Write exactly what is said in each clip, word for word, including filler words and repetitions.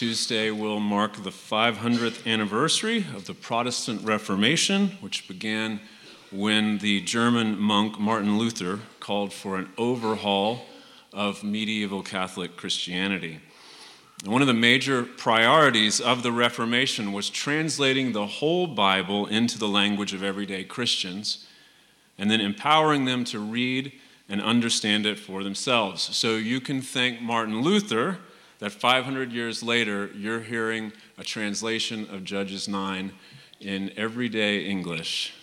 Tuesday will mark the five hundredth anniversary of the Protestant Reformation, which began when the German monk Martin Luther called for an overhaul of medieval Catholic Christianity. And one of the major priorities of the Reformation was translating the whole Bible into the language of everyday Christians and then empowering them to read and understand it for themselves. So you can thank Martin Luther that five hundred years later, you're hearing a translation of Judges nine in everyday English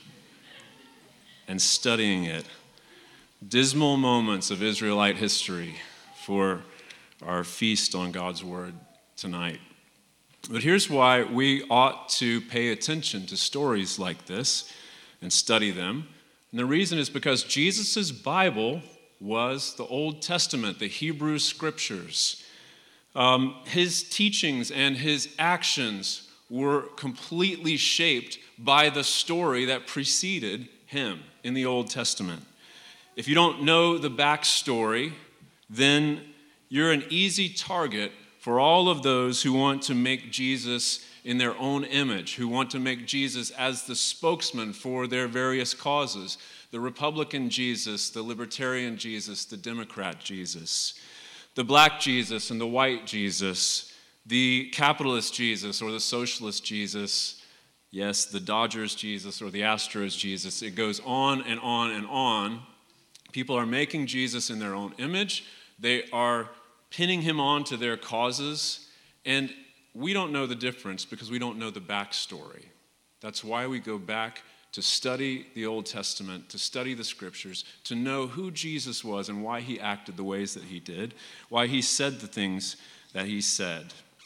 and studying it. Dismal moments of Israelite history for our feast on God's Word tonight. But here's why we ought to pay attention to stories like this and study them. And the reason is because Jesus' Bible was the Old Testament, the Hebrew Scriptures. Um, his teachings and his actions were completely shaped by the story that preceded him in the Old Testament. If you don't know the backstory, then you're an easy target for all of those who want to make Jesus in their own image, who want to make Jesus as the spokesman for their various causes, the Republican Jesus, the Libertarian Jesus, the Democrat Jesus, the black Jesus and the white Jesus, the capitalist Jesus or the socialist Jesus, yes, the Dodgers Jesus or the Astros Jesus. It goes on and on and on. People are making Jesus in their own image. They are pinning him on to their causes, and we don't know the difference because we don't know the backstory. That's why we go back to study the Old Testament, to study the Scriptures, to know who Jesus was and why he acted the ways that he did, why he said the things that he said.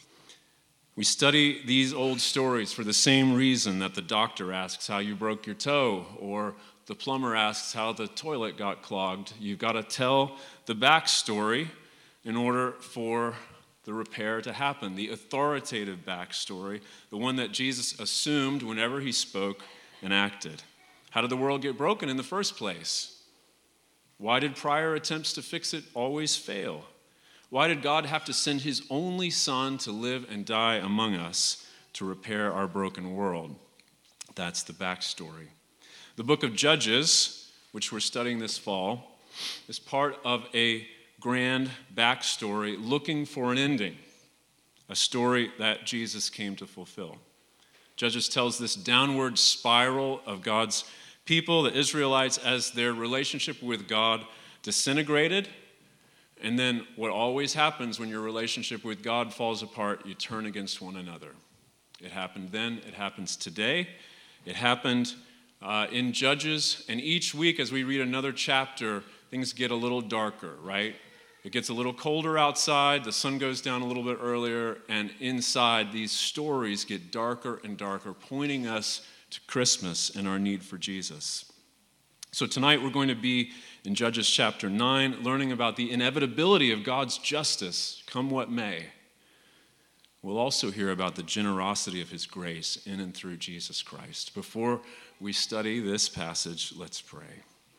We study these old stories for the same reason that the doctor asks how you broke your toe, or the plumber asks how the toilet got clogged. You've got to tell the backstory in order for the repair to happen, the authoritative backstory, the one that Jesus assumed whenever he spoke and acted. How did the world get broken in the first place? Why did prior attempts to fix it always fail? Why did God have to send his only son to live and die among us to repair our broken world? That's the backstory. The book of Judges, which we're studying this fall, is part of a grand backstory looking for an ending, a story that Jesus came to fulfill. Judges tells this downward spiral of God's people, the Israelites, as their relationship with God disintegrated. And then what always happens when your relationship with God falls apart, you turn against one another. It happened then, it happens today. It happened uh, in Judges, and each week as we read another chapter, things get a little darker, right? It gets a little colder outside, the sun goes down a little bit earlier, and inside these stories get darker and darker, pointing us to Christmas and our need for Jesus. So tonight we're going to be in Judges chapter nine, learning about the inevitability of God's justice, come what may. We'll also hear about the generosity of his grace in and through Jesus Christ. Before we study this passage, let's pray.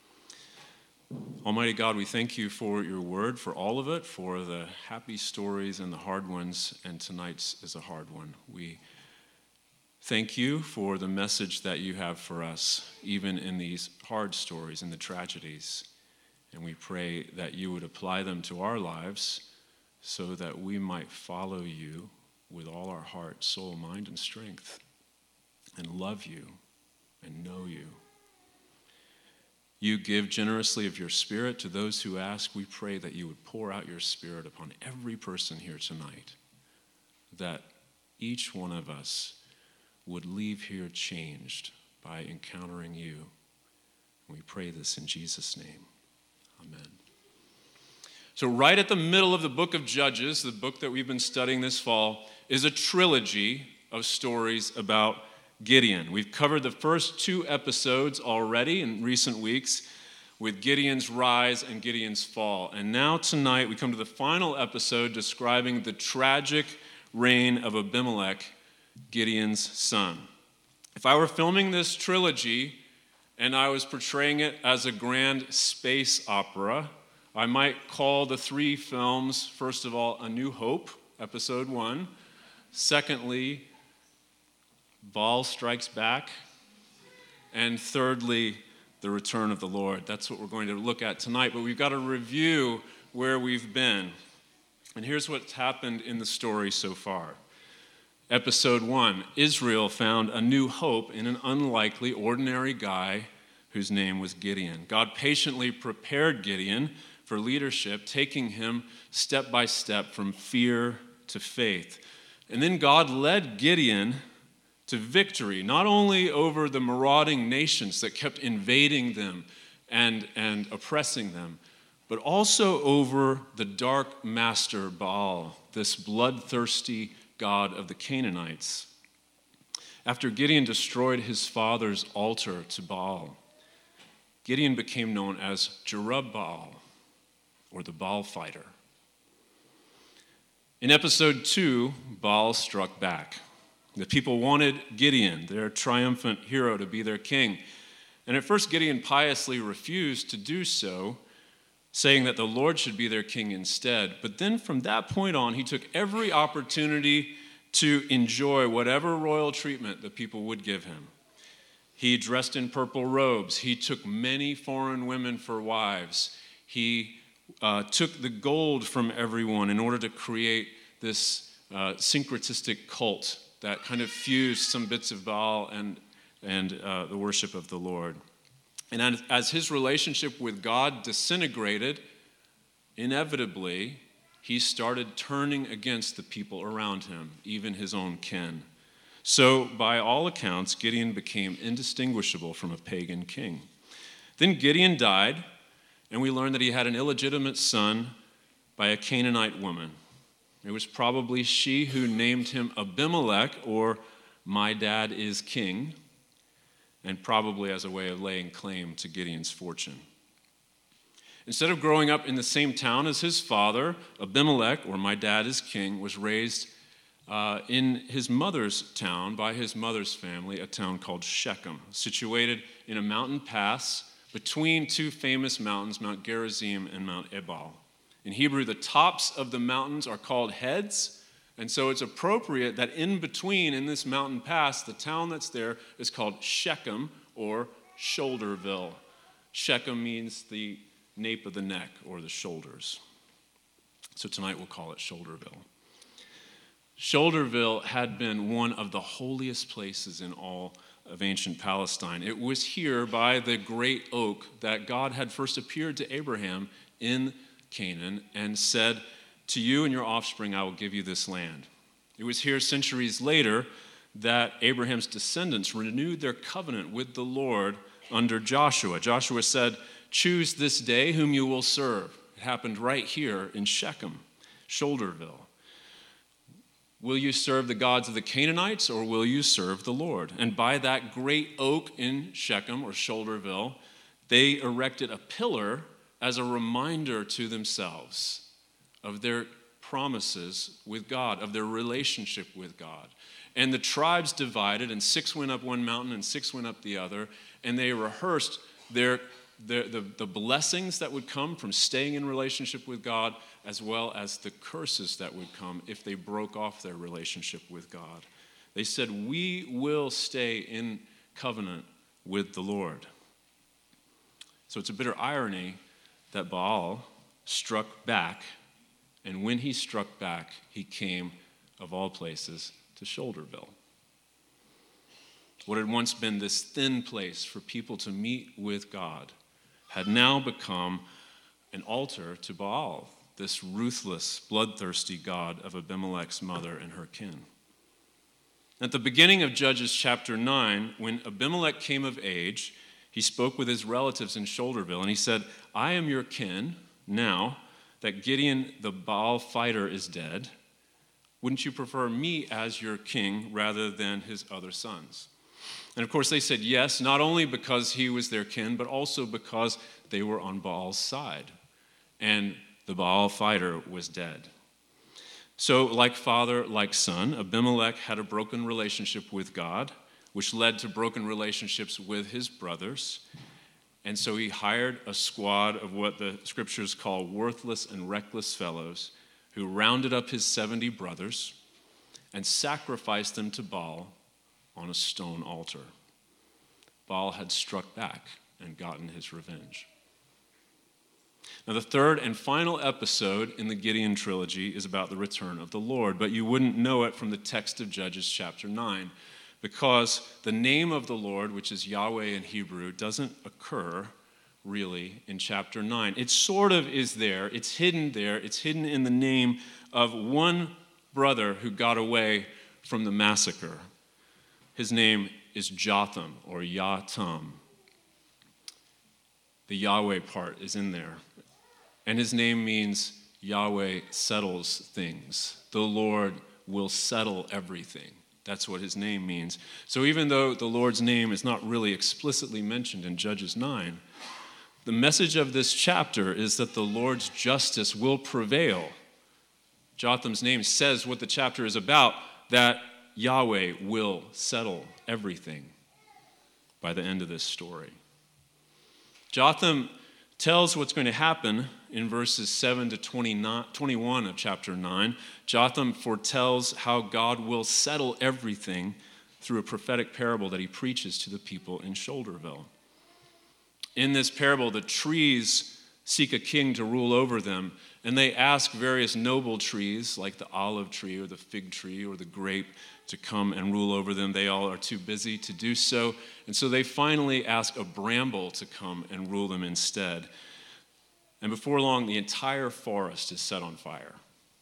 Almighty God, we thank you for your word, for all of it, for the happy stories and the hard ones, and tonight's is a hard one. We thank you for the message that you have for us, even in these hard stories and the tragedies, and we pray that you would apply them to our lives so that we might follow you with all our heart, soul, mind, and strength, and love you and know you. You give generously of your Spirit to those who ask. We pray that you would pour out your Spirit upon every person here tonight, that each one of us would leave here changed by encountering you. We pray this in Jesus' name. Amen. So right at the middle of the book of Judges, the book that we've been studying this fall, is a trilogy of stories about Gideon. We've covered the first two episodes already in recent weeks with Gideon's rise and Gideon's fall. And now tonight we come to the final episode describing the tragic reign of Abimelech, Gideon's son. If I were filming this trilogy and I was portraying it as a grand space opera, I might call the three films, first of all, A New Hope, episode one, Secondly, Baal strikes back. And thirdly, the return of the Lord. That's what we're going to look at tonight. But we've got to review where we've been. And here's what's happened in the story so far. Episode one, Israel found a new hope in an unlikely, ordinary guy whose name was Gideon. God patiently prepared Gideon for leadership, taking him step by step from fear to faith. And then God led Gideon to victory, not only over the marauding nations that kept invading them and, and oppressing them, but also over the dark master Baal, this bloodthirsty god of the Canaanites. After Gideon destroyed his father's altar to Baal, Gideon became known as Jerubbaal, or the Baal fighter. In episode two, Baal struck back. The people wanted Gideon, their triumphant hero, to be their king. And at first, Gideon piously refused to do so, saying that the Lord should be their king instead. But then from that point on, he took every opportunity to enjoy whatever royal treatment the people would give him. He dressed in purple robes. He took many foreign women for wives. He uh, took the gold from everyone in order to create this uh, syncretistic cult that kind of fused some bits of Baal and, and uh, the worship of the Lord. And as, as his relationship with God disintegrated, inevitably, he started turning against the people around him, even his own kin. So, by all accounts, Gideon became indistinguishable from a pagan king. Then Gideon died, and we learn that he had an illegitimate son by a Canaanite woman. It was probably she who named him Abimelech, or my dad is king, and probably as a way of laying claim to Gideon's fortune. Instead of growing up in the same town as his father, Abimelech, or my dad is king, was raised uh, in his mother's town by his mother's family, a town called Shechem, situated in a mountain pass between two famous mountains, Mount Gerizim and Mount Ebal. In Hebrew, the tops of the mountains are called heads, and so it's appropriate that in between, in this mountain pass, the town that's there is called Shechem, or Shoulderville. Shechem means the nape of the neck, or the shoulders. So tonight we'll call it Shoulderville. Shoulderville had been one of the holiest places in all of ancient Palestine. It was here by the great oak that God had first appeared to Abraham in Canaan and said, "To you and your offspring I will give you this land." It was here centuries later that Abraham's descendants renewed their covenant with the Lord under Joshua. Joshua said, "Choose this day whom you will serve." It happened right here in Shechem, Shoulderville. Will you serve the gods of the Canaanites, or will you serve the Lord? And by that great oak in Shechem, or Shoulderville, they erected a pillar as a reminder to themselves of their promises with God, of their relationship with God. And the tribes divided, and six went up one mountain and six went up the other, and they rehearsed their, their the, the blessings that would come from staying in relationship with God, as well as the curses that would come if they broke off their relationship with God. They said, "We will stay in covenant with the Lord." So it's a bitter irony that Baal struck back, and when he struck back, he came, of all places, to Shoulderville. What had once been this thin place for people to meet with God had now become an altar to Baal, this ruthless, bloodthirsty god of Abimelech's mother and her kin. At the beginning of Judges chapter nine, when Abimelech came of age, he spoke with his relatives in Shoulderville, and he said, "I am your kin now that Gideon the Baal fighter is dead. Wouldn't you prefer me as your king rather than his other sons?" And of course they said yes, not only because he was their kin, but also because they were on Baal's side. And the Baal fighter was dead. So like father, like son, Abimelech had a broken relationship with God, which led to broken relationships with his brothers. And so he hired a squad of what the scriptures call worthless and reckless fellows who rounded up his seventy brothers and sacrificed them to Baal on a stone altar. Baal had struck back and gotten his revenge. Now, the third and final episode in the Gideon trilogy is about the return of the Lord, but you wouldn't know it from the text of Judges chapter nine, because the name of the Lord, which is Yahweh in Hebrew, doesn't occur really in chapter nine. It sort of is there. It's hidden there. It's hidden in the name of one brother who got away from the massacre. His name is Jotham, or Yatam. The Yahweh part is in there. And his name means Yahweh settles things. The Lord will settle everything. That's what his name means. So even though the Lord's name is not really explicitly mentioned in Judges nine, the message of this chapter is that the Lord's justice will prevail. Jotham's name says what the chapter is about, that Yahweh will settle everything by the end of this story. Jotham tells what's going to happen in verses seven to twenty-one of chapter nine. Jotham foretells how God will settle everything through a prophetic parable that he preaches to the people in Shoulderville. In this parable, the trees seek a king to rule over them, and they ask various noble trees, like the olive tree or the fig tree or the grape, to come and rule over them. They all are too busy to do so, and so they finally ask a bramble to come and rule them instead. And before long, the entire forest is set on fire.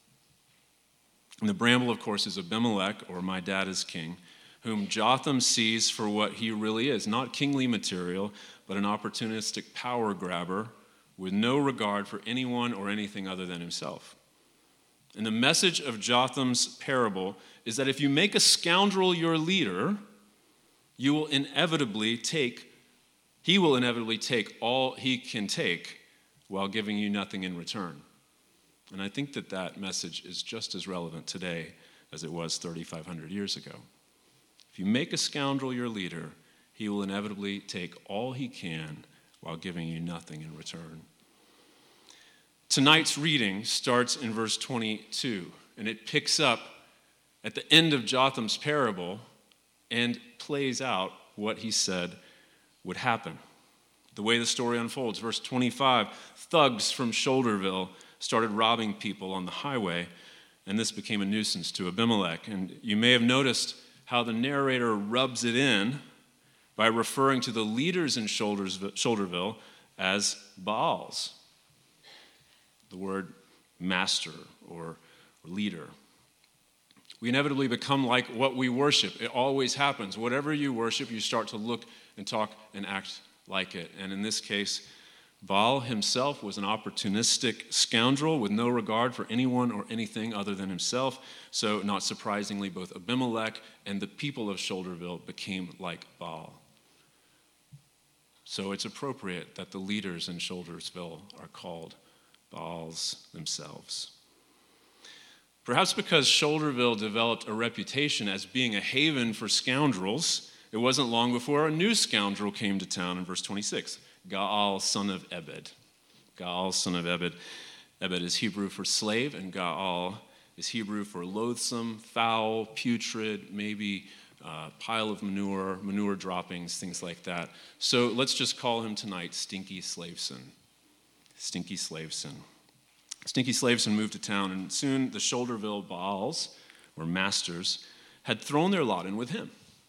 And the bramble, of course, is Abimelech, or my dad is king, whom Jotham sees for what he really is, not kingly material, but an opportunistic power grabber with no regard for anyone or anything other than himself. And the message of Jotham's parable is that if you make a scoundrel your leader, you will inevitably take, he will inevitably take all he can take while giving you nothing in return. And I think that that message is just as relevant today as it was thirty-five hundred years ago. If you make a scoundrel your leader, he will inevitably take all he can while giving you nothing in return. Tonight's reading starts in verse twenty-two, and it picks up at the end of Jotham's parable and plays out what he said would happen. The way the story unfolds, verse twenty-five, thugs from Shoulderville started robbing people on the highway, and this became a nuisance to Abimelech. And you may have noticed how the narrator rubs it in by referring to the leaders in Shoulderville as Baals, the word master or leader. We inevitably become like what we worship. It always happens. Whatever you worship, you start to look and talk and act like it. And in this case, Baal himself was an opportunistic scoundrel with no regard for anyone or anything other than himself. So not surprisingly, both Abimelech and the people of Shoulderville became like Baal. So it's appropriate that the leaders in Shouldersville are called Baals themselves. Perhaps because Shoulderville developed a reputation as being a haven for scoundrels, it wasn't long before a new scoundrel came to town in verse twenty-six, Gaal, son of Ebed. Gaal, son of Ebed. Ebed is Hebrew for slave, and Gaal is Hebrew for loathsome, foul, putrid, maybe uh, pile of manure, manure droppings, things like that. So let's just call him tonight Stinky Slaveson. Stinky Slaveson. Stinky Slaveson moved to town, and soon the Shoulderville Baals, or masters, had thrown their lot in with him.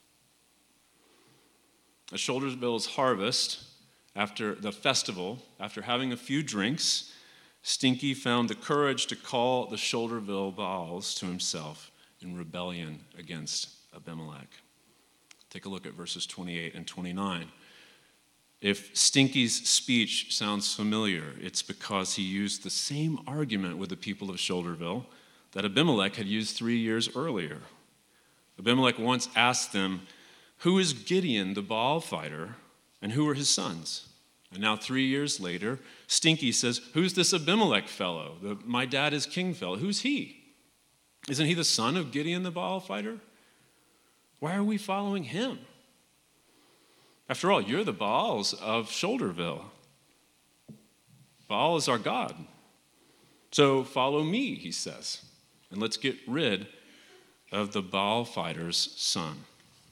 At Shoulderville's harvest, after the festival, after having a few drinks, Stinky found the courage to call the Shoulderville Baals to himself in rebellion against Abimelech. Take a look at verses twenty-eight and twenty-nine. If Stinky's speech sounds familiar, it's because he used the same argument with the people of Shoulderville that Abimelech had used three years earlier. Abimelech once asked them, "Who is Gideon, the Baal fighter, and who are his sons?" And now three years later, Stinky says, "Who's this Abimelech fellow, the my dad is king fellow? Who's he? Isn't he the son of Gideon, the Baal fighter? Why are we following him? After all, you're the Baals of Shoulderville. Baal is our God. So follow me," he says, "and let's get rid of the Baal fighter's son.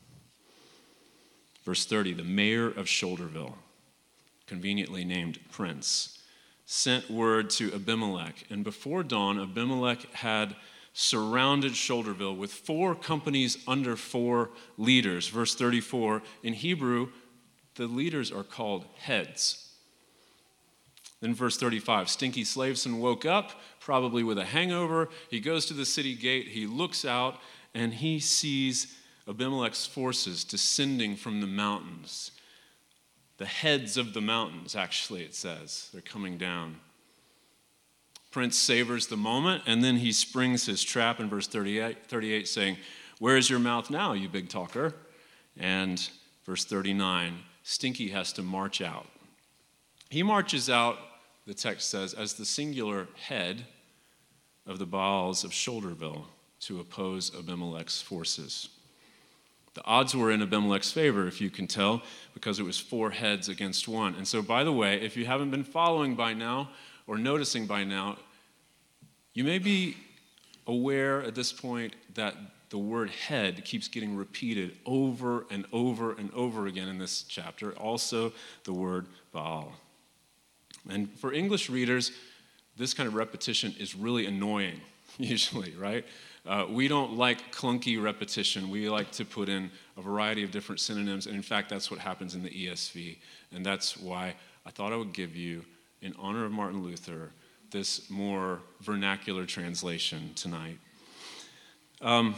Verse thirty, the mayor of Shoulderville, conveniently named Prince, sent word to Abimelech. And before dawn, Abimelech had surrounded Shoulderville with four companies under four leaders. Verse thirty-four, in Hebrew, the leaders are called heads. Then verse thirty-five, Stinky Slaveson woke up, probably with a hangover. He goes to the city gate, he looks out, and he sees Abimelech's forces descending from the mountains. The heads of the mountains, actually, it says. They're coming down. Prince savors the moment, and then he springs his trap in verse thirty-eight, thirty-eight saying, where is your mouth now, you big talker? And verse thirty-nine, Stinky has to march out. He marches out, the text says, as the singular head of the Baals of Shoulderville to oppose Abimelech's forces. The odds were in Abimelech's favor, if you can tell, because it was four heads against one. And so, by the way, if you haven't been following by now or noticing by now, you may be aware at this point that the word head keeps getting repeated over and over and over again in this chapter. Also, the word Baal. And for English readers, this kind of repetition is really annoying, usually, right? Uh, we don't like clunky repetition. We like to put in a variety of different synonyms, and in fact, that's what happens in the E S V. And that's why I thought I would give you, in honor of Martin Luther, this more vernacular translation tonight. Um,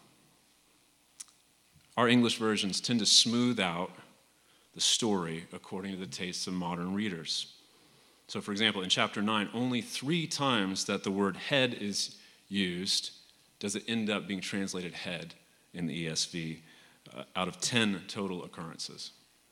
our English versions tend to smooth out the story according to the tastes of modern readers. So, for example, in chapter nine, only three times that the word head is used does it end up being translated head in the E S V uh, out of ten total occurrences.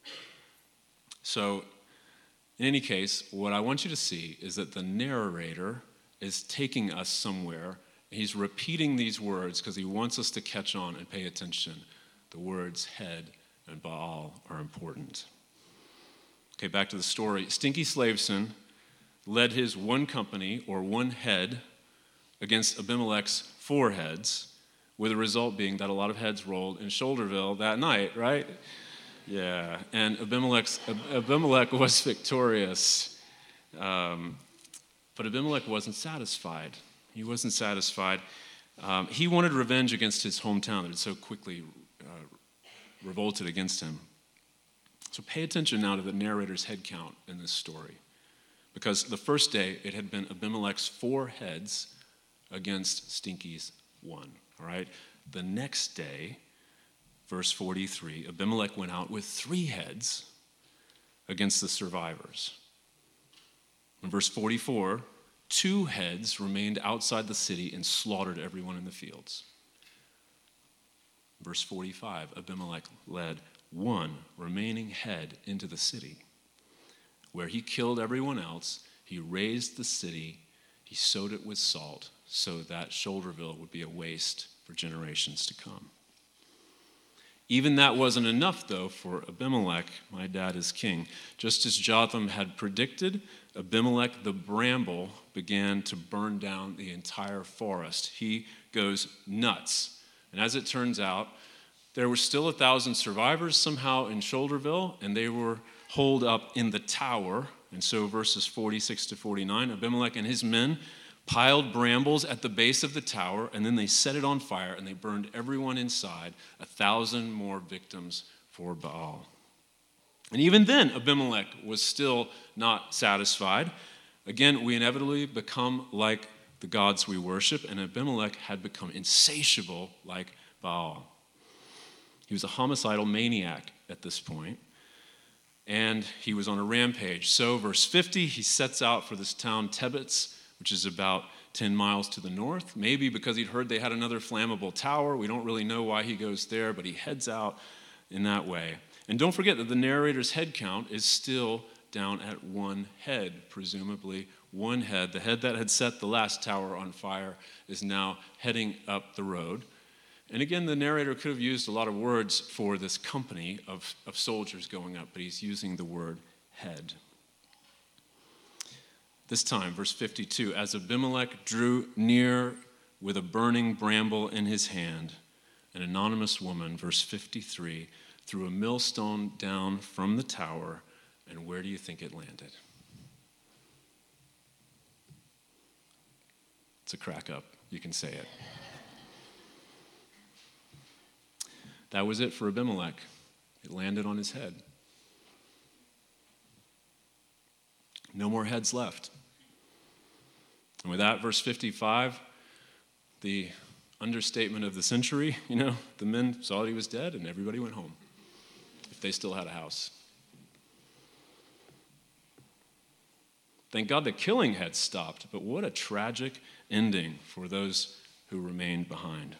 So, in any case, what I want you to see is that the narrator is taking us somewhere. He's repeating these words because he wants us to catch on and pay attention. The words head and Baal are important. Okay, back to the story. Stinky Slaveson led his one company, or one head, against Abimelech's four heads, with the result being that a lot of heads rolled in Shoulderville that night, right? Yeah, and Abimelech's, Abimelech was victorious. Um, but Abimelech wasn't satisfied. He wasn't satisfied. Um, he wanted revenge against his hometown that had so quickly uh, revolted against him. So pay attention now to the narrator's head count in this story. Because the first day, it had been Abimelech's four heads against Stinky's one, all right? The next day, verse forty-three, Abimelech went out with three heads against the survivors. In verse forty-four, two heads remained outside the city and slaughtered everyone in the fields. Verse forty-five, Abimelech led one remaining head into the city. Where he killed everyone else, he razed the city, he sowed it with salt, so that Shoulderville would be a waste for generations to come. Even that wasn't enough, though, for Abimelech, my dad is king. Just as Jotham had predicted, Abimelech the bramble began to burn down the entire forest. He goes nuts. And as it turns out, there were still a thousand survivors somehow in Shoulderville, and they were holed up in the tower. And so verses forty-six to forty-nine, Abimelech and his men piled brambles at the base of the tower, and then they set it on fire, and they burned everyone inside, a thousand more victims for Baal. And even then, Abimelech was still not satisfied. Again, we inevitably become like the gods we worship, and Abimelech had become insatiable like Baal. He was a homicidal maniac at this point, and he was on a rampage. So, verse fifty, he sets out for this town Tebetz, which is about ten miles to the north, maybe because he'd heard they had another flammable tower. We don't really know why he goes there, but he heads out in that way. And don't forget that the narrator's head count is still down at one head, presumably one head. The head that had set the last tower on fire is now heading up the road. And again, the narrator could have used a lot of words for this company of, of soldiers going up, but he's using the word head. This time, verse fifty-two, as Abimelech drew near with a burning bramble in his hand, an anonymous woman, verse fifty-three, threw a millstone down from the tower, and where do you think it landed? It's a crack up. You can say it. That was it for Abimelech. It landed on his head. No more heads left. And with that, verse fifty-five, the understatement of the century, you know, the men saw that he was dead and everybody went home, if they still had a house. Thank God the killing had stopped, but what a tragic ending for those who remained behind.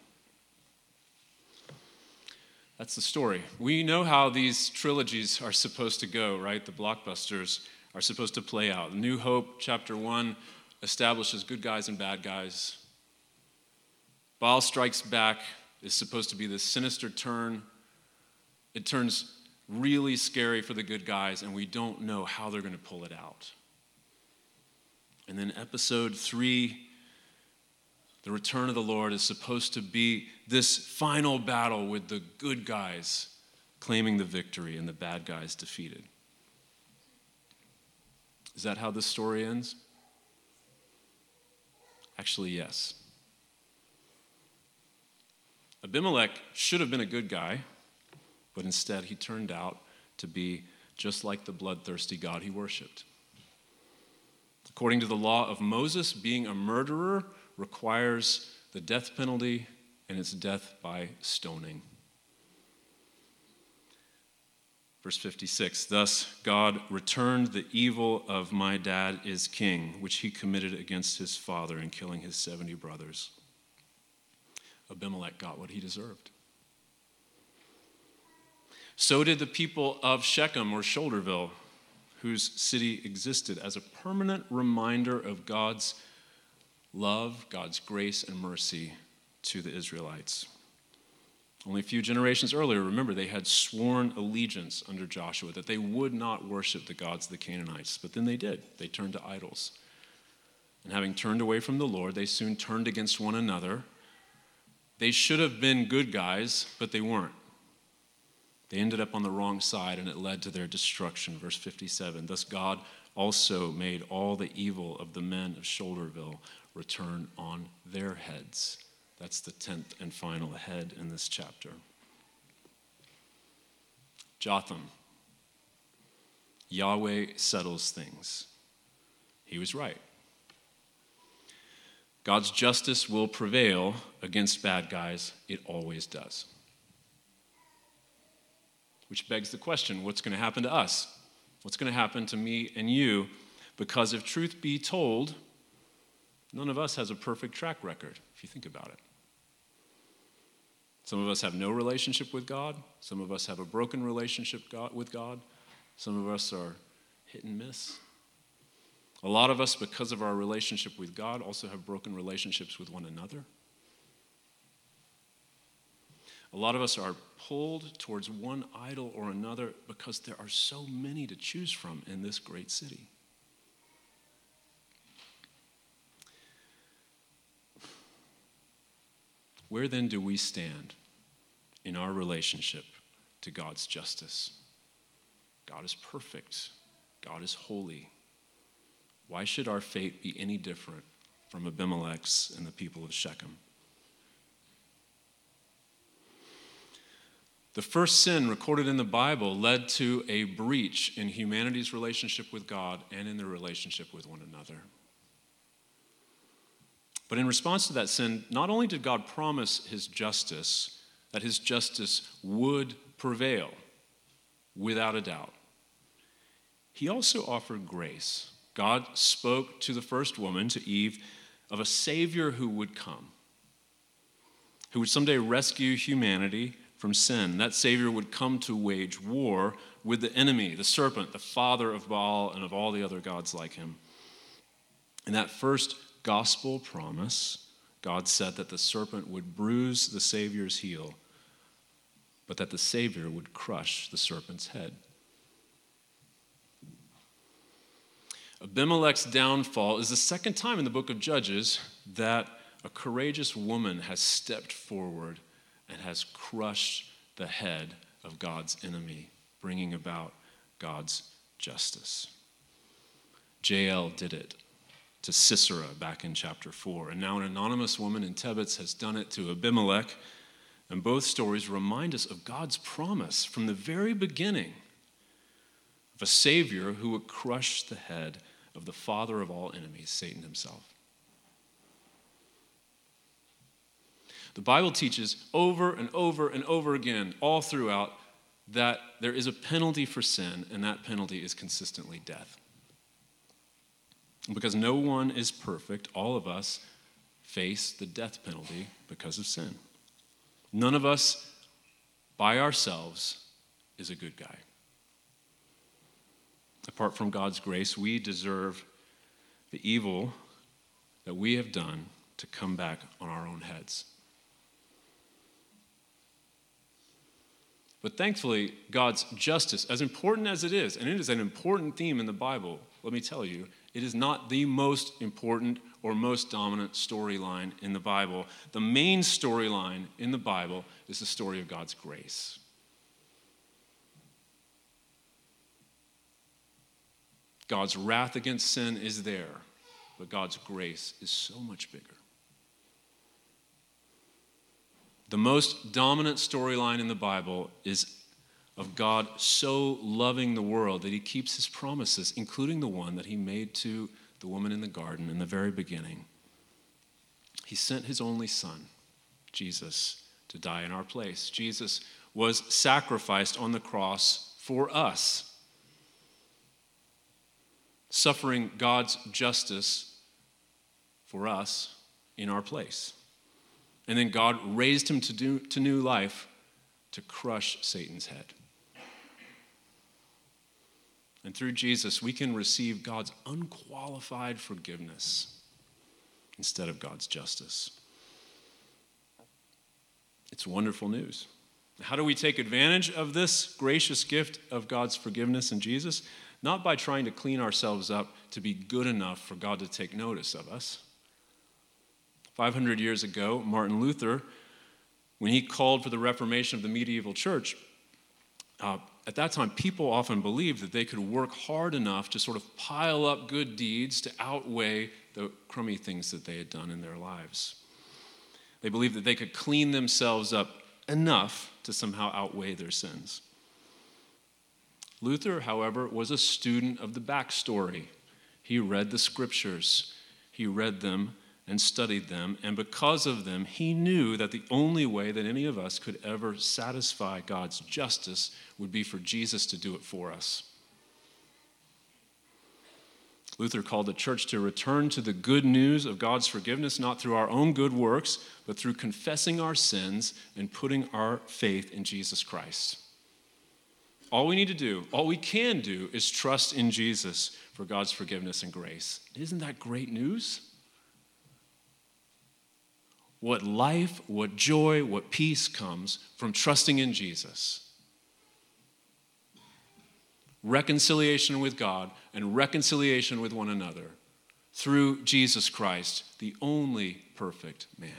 That's the story. We know how these trilogies are supposed to go, right? The blockbusters are supposed to play out. New Hope, chapter one, establishes good guys and bad guys. Baal Strikes Back is supposed to be this sinister turn. It turns really scary for the good guys, and we don't know how they're going to pull it out. And then episode three, the return of the Lord, is supposed to be this final battle with the good guys claiming the victory and the bad guys defeated. Is that how this story ends? Actually, yes. Abimelech should have been a good guy, but instead he turned out to be just like the bloodthirsty God he worshipped. According to the law of Moses, being a murderer requires the death penalty, and it's death by stoning. Verse fifty-six, thus God returned the evil of my dad is king, which he committed against his father in killing his seventy brothers. Abimelech got what he deserved. So did the people of Shechem or Shoulderville, whose city existed as a permanent reminder of God's love, God's grace and mercy to the Israelites. Only a few generations earlier, remember, they had sworn allegiance under Joshua that they would not worship the gods of the Canaanites, but then they did. They turned to idols. And having turned away from the Lord, they soon turned against one another. They should have been good guys, but they weren't. They ended up on the wrong side, and it led to their destruction. Verse fifty-seven, thus God also made all the evil of the men of Shoulderville return on their heads. That's the tenth and final head in this chapter. Jotham. Yahweh settles things. He was right. God's justice will prevail against bad guys. It always does. Which begs the question, what's going to happen to us? What's going to happen to me and you? Because if truth be told, none of us has a perfect track record, if you think about it. Some of us have no relationship with God. Some of us have a broken relationship with God. Some of us are hit and miss. A lot of us, because of our relationship with God, also have broken relationships with one another. A lot of us are pulled towards one idol or another because there are so many to choose from in this great city. Where then do we stand in our relationship to God's justice? God is perfect. God is holy. Why should our fate be any different from Abimelech's and the people of Shechem? The first sin recorded in the Bible led to a breach in humanity's relationship with God and in their relationship with one another. But in response to that sin, not only did God promise his justice, that his justice would prevail without a doubt, he also offered grace. God spoke to the first woman, to Eve, of a Savior who would come, who would someday rescue humanity from sin. That Savior would come to wage war with the enemy, the serpent, the father of Baal and of all the other gods like him. In that first gospel promise, God said that the serpent would bruise the Savior's heel, but that the Savior would crush the serpent's head. Abimelech's downfall is the second time in the book of Judges that a courageous woman has stepped forward and has crushed the head of God's enemy, bringing about God's justice. Jael did it to Sisera back in chapter four, and now an anonymous woman in Tebetz has done it to Abimelech, and both stories remind us of God's promise from the very beginning of a Savior who would crush the head of the father of all enemies, Satan himself. The Bible teaches over and over and over again, all throughout, that there is a penalty for sin, and that penalty is consistently death. Because no one is perfect, all of us face the death penalty because of sin. None of us, by ourselves, is a good guy. Apart from God's grace, we deserve the evil that we have done to come back on our own heads. But thankfully, God's justice, as important as it is, and it is an important theme in the Bible, let me tell you, it is not the most important or most dominant storyline in the Bible. The main storyline in the Bible is the story of God's grace. God's wrath against sin is there, but God's grace is so much bigger. The most dominant storyline in the Bible is of God so loving the world that he keeps his promises, including the one that he made to the woman in the garden in the very beginning. He sent his only son, Jesus, to die in our place. Jesus was sacrificed on the cross for us, suffering God's justice for us in our place. And then God raised him to, do, to new life to crush Satan's head. And through Jesus, we can receive God's unqualified forgiveness instead of God's justice. It's wonderful news. How do we take advantage of this gracious gift of God's forgiveness in Jesus? Not by trying to clean ourselves up to be good enough for God to take notice of us. five hundred years ago, Martin Luther, when he called for the Reformation of the medieval church, uh, at that time, people often believed that they could work hard enough to sort of pile up good deeds to outweigh the crummy things that they had done in their lives. They believed that they could clean themselves up enough to somehow outweigh their sins. Luther, however, was a student of the backstory. He read the scriptures. He read them and studied them, and because of them, he knew that the only way that any of us could ever satisfy God's justice would be for Jesus to do it for us. Luther called the church to return to the good news of God's forgiveness, not through our own good works, but through confessing our sins and putting our faith in Jesus Christ. All we need to do, all we can do, is trust in Jesus for God's forgiveness and grace. Isn't that great news? What life, what joy, what peace comes from trusting in Jesus. Reconciliation with God and reconciliation with one another through Jesus Christ, the only perfect man.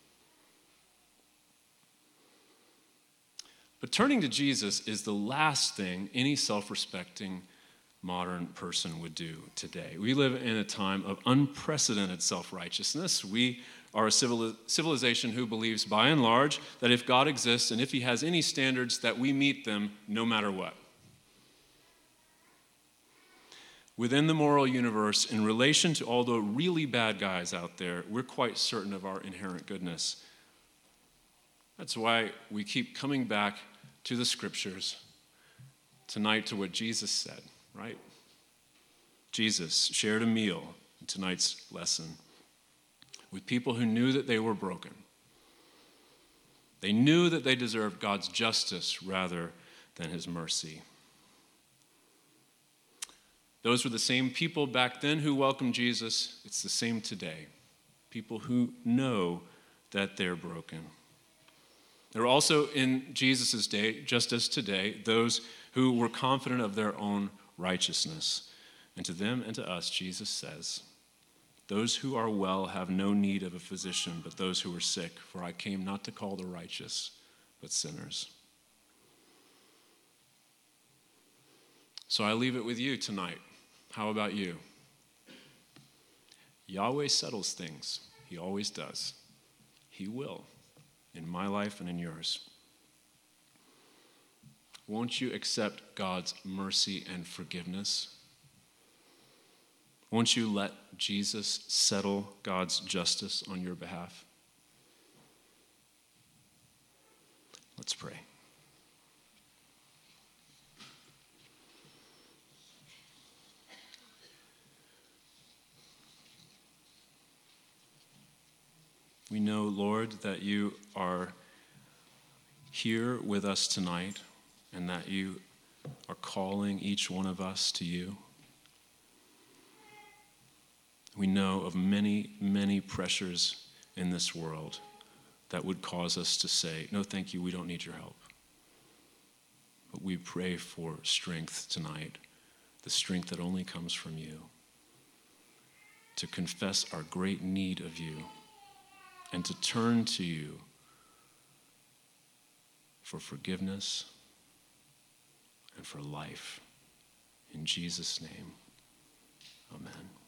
But turning to Jesus is the last thing any self-respecting modern person would do today. We live in a time of unprecedented self-righteousness. We are a civilization who believes, by and large, that if God exists and if he has any standards, that we meet them no matter what. Within the moral universe, in relation to all the really bad guys out there, we're quite certain of our inherent goodness. That's why we keep coming back to the scriptures tonight, to what Jesus said, right? Jesus shared a meal in tonight's lesson with people who knew that they were broken. They knew that they deserved God's justice rather than his mercy. Those were the same people back then who welcomed Jesus. It's the same today. People who know that they're broken. There were also in Jesus' day, just as today, those who were confident of their own righteousness. And to them and to us, Jesus says, Those who are well have no need of a physician, but those who are sick, for I came not to call the righteous, but sinners. So I leave it with you tonight. How about you? Yahweh settles things. He always does. He will, in my life and in yours. Won't you accept God's mercy and forgiveness? Won't you let Jesus settle God's justice on your behalf? Let's pray. We know, Lord, that you are here with us tonight and that you are calling each one of us to you. We know of many, many pressures in this world that would cause us to say, no, thank you, we don't need your help. But we pray for strength tonight, the strength that only comes from you, to confess our great need of you and to turn to you for forgiveness and for life. In Jesus' name, amen.